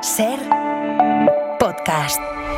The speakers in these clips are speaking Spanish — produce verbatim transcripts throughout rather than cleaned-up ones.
Ser podcast.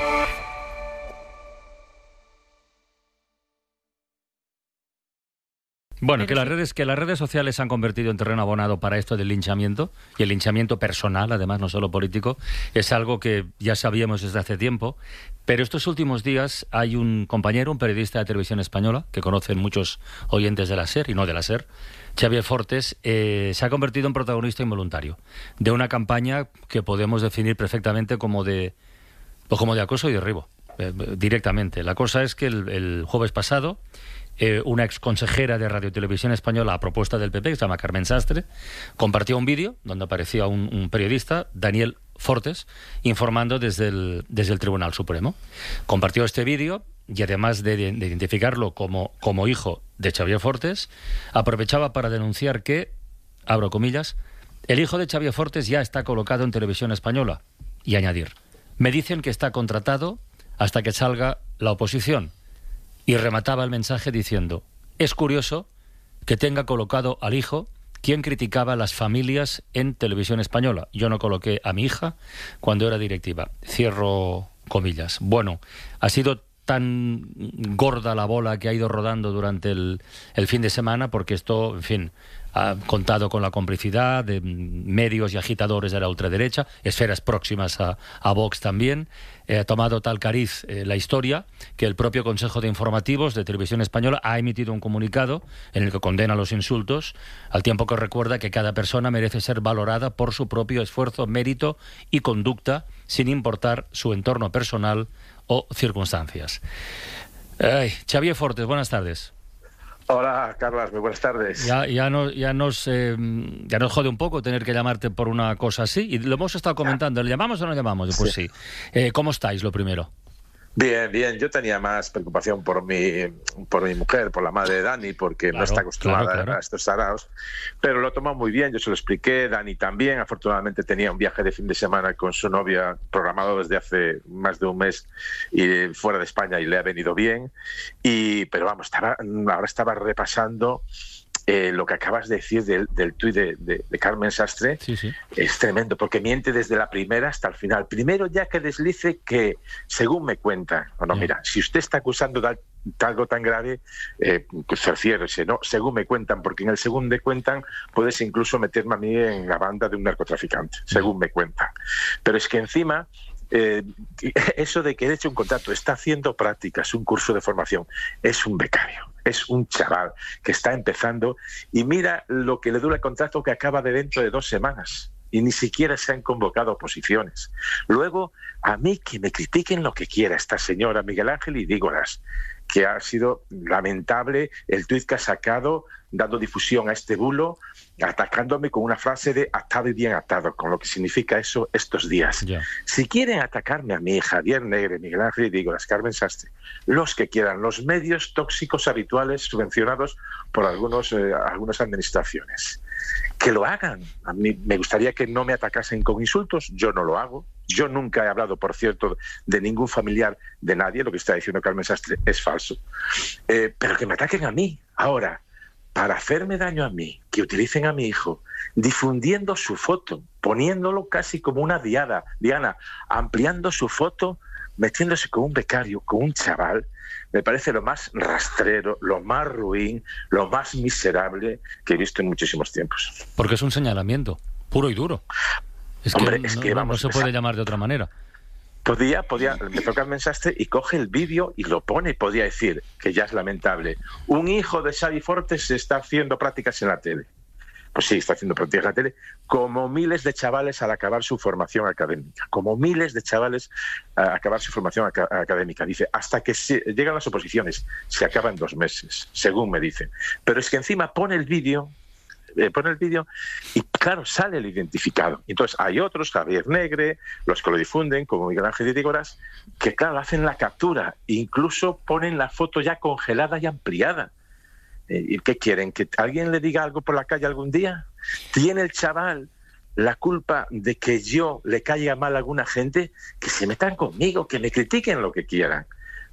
Bueno, que las redes que las redes sociales se han convertido en terreno abonado para esto del linchamiento, y el linchamiento personal, además, no solo político, es algo que ya sabíamos desde hace tiempo, pero estos últimos días hay un compañero, un periodista de Televisión Española, que conocen muchos oyentes de la SER y no de la SER, Xavier Fortes, eh, se ha convertido en protagonista involuntario de una campaña que podemos definir perfectamente como de, pues como de acoso y derribo, eh, directamente. La cosa es que el, el jueves pasado, Eh, una exconsejera de Radio Televisión Española, a propuesta del P P, que se llama Carmen Sastre, compartió un vídeo donde aparecía un, un periodista, Daniel Fortes, informando desde el, desde el Tribunal Supremo. Compartió este vídeo y, además de, de identificarlo como, como hijo de Xavier Fortes, aprovechaba para denunciar que, abro comillas, el hijo de Xavier Fortes ya está colocado en Televisión Española, y añadir, me dicen que está contratado hasta que salga la oposición. Y remataba el mensaje diciendo, es curioso que tenga colocado al hijo quien criticaba a las familias en Televisión Española. Yo no coloqué a mi hija cuando era directiva. Cierro comillas. Bueno, ha sido tan gorda la bola que ha ido rodando durante el, el fin de semana, porque esto, en fin, ha contado con la complicidad de medios y agitadores de la ultraderecha, esferas próximas a, a Vox también. Eh, ha tomado tal cariz eh, la historia que el propio Consejo de Informativos de Televisión Española ha emitido un comunicado en el que condena los insultos, al tiempo que recuerda que cada persona merece ser valorada por su propio esfuerzo, mérito y conducta, sin importar su entorno personal o circunstancias. Ay, Xavier Fortes, buenas tardes. Hola, Carlas, muy buenas tardes. Ya, ya, no, ya, nos, eh, ya nos jode un poco tener que llamarte por una cosa así, y lo hemos estado comentando, ¿le llamamos o no llamamos? Pues sí. sí. Eh, ¿Cómo estáis, lo primero? Bien, bien. Yo tenía más preocupación por mi, por mi mujer, por la madre de Dani, porque claro, no está acostumbrada claro, claro. a estos saraos, pero lo tomó muy bien, yo se lo expliqué, Dani también. Afortunadamente tenía un viaje de fin de semana con su novia programado desde hace más de un mes y fuera de España, y le ha venido bien. Y, pero vamos, estaba, ahora estaba repasando Eh, lo que acabas de decir del, del tuit de, de, de Carmen Sastre. Sí, sí. Es tremendo, porque miente desde la primera hasta el final. Primero ya que deslice que, según me cuentan, bueno, sí. mira, si usted está acusando de algo tan grave, eh, pues cerciérese, ¿no? Según me cuentan, porque en el según me cuentan puedes incluso meterme a mí en la banda de un narcotraficante, según me cuentan. Pero es que encima, Eh, eso de que he hecho un contrato, está haciendo prácticas, un curso de formación, es un becario, es un chaval que está empezando, y mira lo que le dura el contrato, que acaba de dentro de dos semanas y ni siquiera se han convocado oposiciones. Luego, a mí que me critiquen lo que quiera esta señora Miguel Ángel Ydígoras, que ha sido lamentable el tuit que ha sacado dando difusión a este bulo, atacándome con una frase de atado y bien atado, con lo que significa eso estos días. Yeah. Si quieren atacarme a mí, Javier Negre, Miguel Ángel Ydígoras, Carmen Sastre, los que quieran, los medios tóxicos habituales subvencionados por algunos, eh, algunas administraciones, que lo hagan. A mí me gustaría que no me atacasen con insultos, yo no lo hago. Yo nunca he hablado, por cierto, de ningún familiar de nadie. Lo que está diciendo Carmen Sastre es falso. Eh, pero que me ataquen a mí ahora, para hacerme daño a mí, que utilicen a mi hijo, difundiendo su foto, poniéndolo casi como una diada, Diana, ampliando su foto, metiéndose con un becario, con un chaval, me parece lo más rastrero, lo más ruin, lo más miserable que he visto en muchísimos tiempos. Porque es un señalamiento puro y duro. Es Hombre, que, es no, que no, vamos, no se puede llamar de otra manera. Podía, podía, empezó Carmen Sastre y coge el vídeo y lo pone, podía decir, que ya es lamentable, un hijo de Xavi Fortes está haciendo prácticas en la tele. Pues sí, está haciendo prácticas en la tele, como miles de chavales al acabar su formación académica, como miles de chavales al acabar su formación ac- académica. Dice, hasta que se, llegan las oposiciones, se acaba en dos meses, según me dicen. Pero es que encima pone el vídeo, Eh, pone el vídeo y claro, sale el identificado. Entonces hay otros, Javier Negre, los que lo difunden, como Miguel Ángel Ydígoras, que claro, hacen la captura, incluso ponen la foto ya congelada y ampliada. Eh, ¿Y qué quieren? ¿Que alguien le diga algo por la calle algún día? ¿Tiene el chaval la culpa de que yo le caiga mal a alguna gente? Que se metan conmigo, que me critiquen lo que quieran.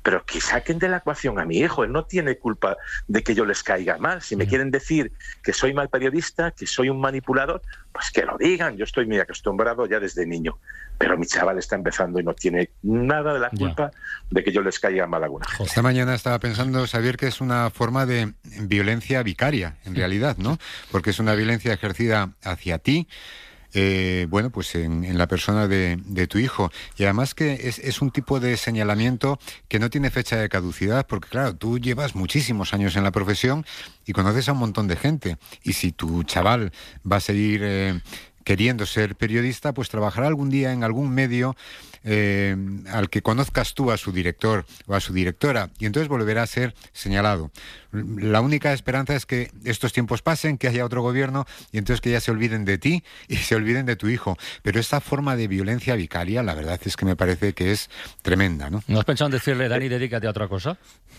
pero que saquen de la ecuación a mi hijo. Él no tiene culpa de que yo les caiga mal. Si me quieren decir que soy mal periodista, que soy un manipulador, pues que lo digan. Yo estoy muy acostumbrado ya desde niño, pero mi chaval está empezando y no tiene nada de la culpa ya. de que yo les caiga mal alguna. Esta mañana estaba pensando, Xavier, que es una forma de violencia vicaria, en realidad, ¿no? Porque es una violencia ejercida hacia ti, Eh, bueno, pues en, en la persona de, de tu hijo. Y además que es, es un tipo de señalamiento que no tiene fecha de caducidad, porque claro, tú llevas muchísimos años en la profesión y conoces a un montón de gente. Y si tu chaval va a seguir eh, queriendo ser periodista, pues trabajará algún día en algún medio eh, al que conozcas tú a su director o a su directora, y entonces volverá a ser señalado. La única esperanza es que estos tiempos pasen, que haya otro gobierno y entonces que ya se olviden de ti y se olviden de tu hijo. Pero esta forma de violencia vicaria, la verdad es que me parece que es tremenda, ¿no? ¿No has pensado en decirle, Dani, dedícate a otra cosa?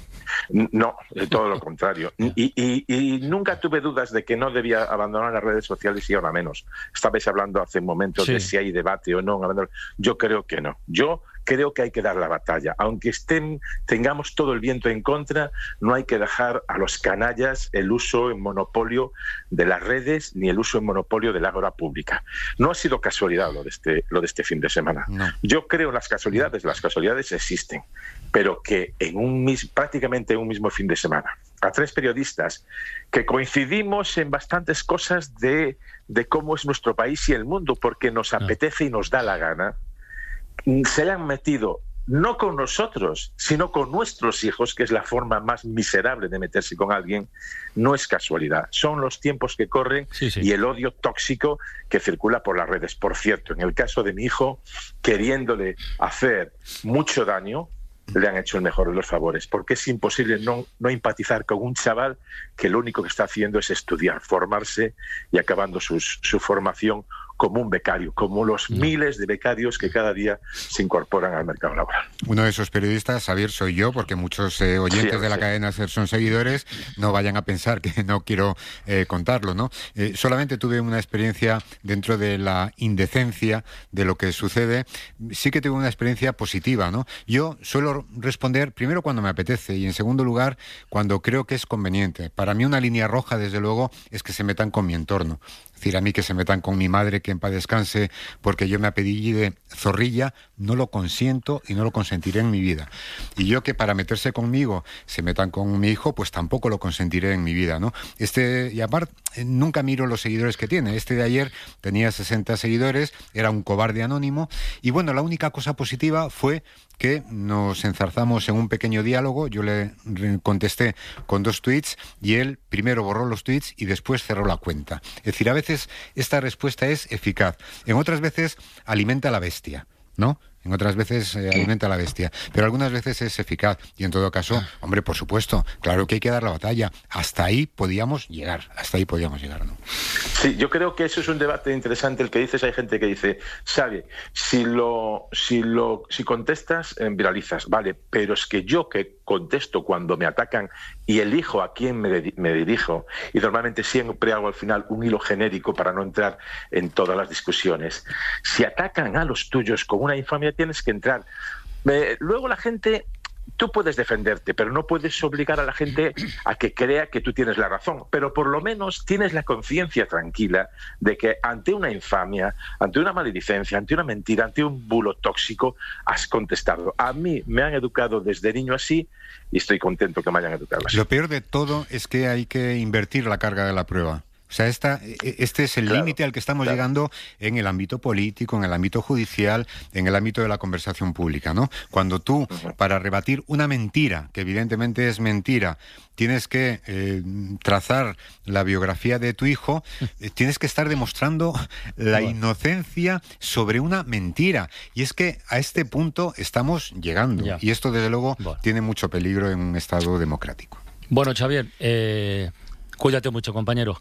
No, de todo lo contrario. Y, y, y nunca tuve dudas de que no debía abandonar las redes sociales, y ahora menos. Estabais hablando hace un momento sí. de si hay debate o no. Yo creo que no. Yo creo que hay que dar la batalla. Aunque estén, tengamos todo el viento en contra, no hay que dejar a los canallas el uso en monopolio de las redes ni el uso en monopolio del ágora pública. No ha sido casualidad lo de este, lo de este fin de semana. No. Yo creo en las casualidades. Las casualidades existen, pero que en un mis, prácticamente en un mismo fin de semana, a tres periodistas que coincidimos en bastantes cosas de, de cómo es nuestro país y el mundo, porque nos apetece y nos da la gana, se le han metido no con nosotros, sino con nuestros hijos, que es la forma más miserable de meterse con alguien. No es casualidad, son los tiempos que corren sí, sí. y el odio tóxico que circula por las redes. Por cierto, en el caso de mi hijo, queriéndole hacer mucho daño, le han hecho el mejor de los favores, porque es imposible no, no empatizar con un chaval que lo único que está haciendo es estudiar, formarse y acabando sus, su formación como un becario, como los no. miles de becarios que cada día se incorporan al mercado laboral. Uno de esos periodistas, Xavier, soy yo, porque muchos eh, oyentes sí, de la sí. cadena SER son seguidores, no vayan a pensar que no quiero eh, contarlo, ¿no? Eh, solamente tuve una experiencia dentro de la indecencia de lo que sucede, sí que tuve una experiencia positiva, ¿no? Yo suelo responder primero cuando me apetece y en segundo lugar cuando creo que es conveniente. Para mí una línea roja, desde luego, es que se metan con mi entorno. Es decir, a mí que se metan con mi madre, que en paz descanse, porque yo me apellide Zorrilla, no lo consiento y no lo consentiré en mi vida. Y yo que para meterse conmigo se metan con mi hijo, pues tampoco lo consentiré en mi vida, ¿no? Este, y aparte, nunca miro los seguidores que tiene. Este de ayer tenía sesenta seguidores, era un cobarde anónimo, y bueno, la única cosa positiva fue que nos enzarzamos en un pequeño diálogo. Yo le contesté con dos tweets y él primero borró los tweets y después cerró la cuenta. Es decir, a veces esta respuesta es eficaz, en otras veces alimenta a la bestia, ¿no? En otras veces eh, alimenta a la bestia, pero algunas veces es eficaz y en todo caso, hombre, por supuesto, claro que hay que dar la batalla. Hasta ahí podíamos llegar, hasta ahí podíamos llegar, ¿no? Sí, yo creo que eso es un debate interesante el que dices. Hay gente que dice, sabe, si lo, si lo, si contestas, eh, viralizas, vale, pero es que yo que contesto cuando me atacan y elijo a quién me, me dirijo, y normalmente siempre hago al final un hilo genérico para no entrar en todas las discusiones. Si atacan a los tuyos con una infamia, tienes que entrar. Eh, luego la gente, tú puedes defenderte, pero no puedes obligar a la gente a que crea que tú tienes la razón. Pero por lo menos tienes la conciencia tranquila de que ante una infamia, ante una maledicencia, ante una mentira, ante un bulo tóxico, has contestado. A mí me han educado desde niño así y estoy contento que me hayan educado así. Lo peor de todo es que hay que invertir la carga de la prueba. O sea, esta, este es el claro, límite al que estamos claro. llegando en el ámbito político, en el ámbito judicial, en el ámbito de la conversación pública, ¿no? Cuando tú, uh-huh. para rebatir una mentira, que evidentemente es mentira, tienes que eh, trazar la biografía de tu hijo, eh, tienes que estar demostrando la bueno. inocencia sobre una mentira. Y es que a este punto estamos llegando. Ya. Y esto, desde luego, bueno. tiene mucho peligro en un Estado democrático. Bueno, Xavier, eh, cuídate mucho, compañero.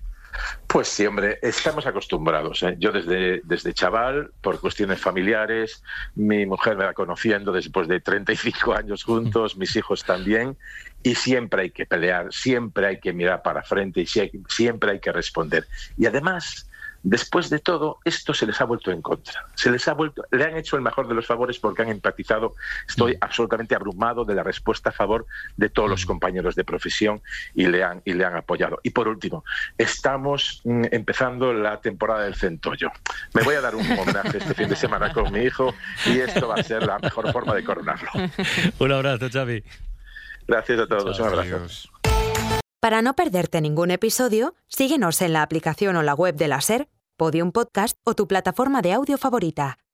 Pues sí, hombre, estamos acostumbrados, ¿eh? Yo desde, desde chaval, por cuestiones familiares, mi mujer me va conociendo después de treinta y cinco años juntos, mis hijos también, y siempre hay que pelear, siempre hay que mirar para frente y siempre hay que responder. Y además, después de todo, esto se les ha vuelto en contra. Se les ha vuelto, le han hecho el mejor de los favores porque han empatizado. Estoy absolutamente abrumado de la respuesta a favor de todos los compañeros de profesión y le han, y le han apoyado. Y por último, estamos mm, empezando la temporada del centollo. Me voy a dar un homenaje este fin de semana con mi hijo y esto va a ser la mejor forma de coronarlo. Un abrazo, Xavi. Gracias a todos. Chao, un abrazo. Adiós. Para no perderte ningún episodio, síguenos en la aplicación o la web de la SER, Podium Podcast o tu plataforma de audio favorita.